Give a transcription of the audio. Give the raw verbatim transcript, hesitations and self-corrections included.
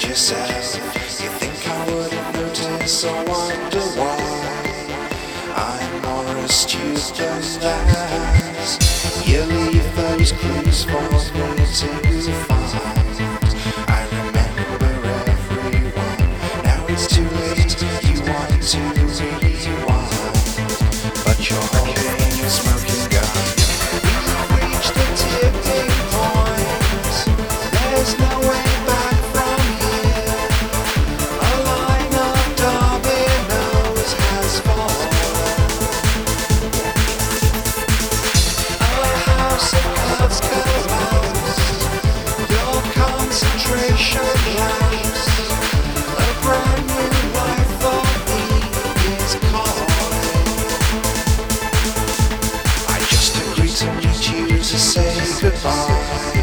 yourself. You think I wouldn't notice or wonder why I'm more astute than that. You leave those clues for me to find. I remember everyone. Now it's too late. You want to rewind, but you're holding a smoking gun. We've reached the tipping point. There's no way back from here. A line of dominoes has fallen. A house of cards collapsed. Your concentration lapse. A brand new life for me is calling. I just agreed to meet you to say goodbye.